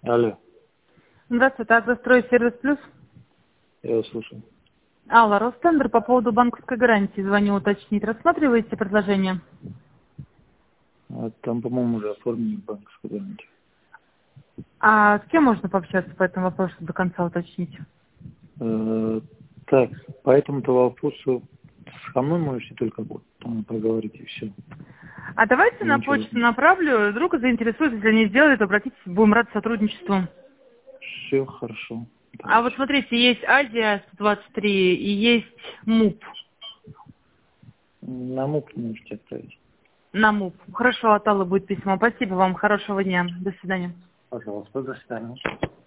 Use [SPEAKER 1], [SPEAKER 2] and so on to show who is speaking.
[SPEAKER 1] Алло,
[SPEAKER 2] Здравствуйте, Агрострой Сервис Плюс.
[SPEAKER 1] я вас слушаю.
[SPEAKER 2] Алла, Ростендер, по поводу банковской гарантии звоню уточнить. Рассматриваете предложение?
[SPEAKER 1] Там, по-моему, уже оформили банковскую гарантию.
[SPEAKER 2] А с кем можно пообщаться по этому вопросу до конца уточнить?
[SPEAKER 1] Так, по этому-то вопросу со мной можете только вот там проговорить и все.
[SPEAKER 2] А давайте на
[SPEAKER 1] Ничего.
[SPEAKER 2] почту направлю, вдруг заинтересуется, если не сделает, то обратитесь, будем рады сотрудничеству.
[SPEAKER 1] Все хорошо.
[SPEAKER 2] А вот
[SPEAKER 1] Давайте.
[SPEAKER 2] смотрите, есть Азия 123 и есть МУП.
[SPEAKER 1] На МУК можете отправить.
[SPEAKER 2] На МУП. Хорошо, от Аллы будет письмо. Спасибо вам, хорошего дня. До свидания.
[SPEAKER 1] Пожалуйста, до свидания.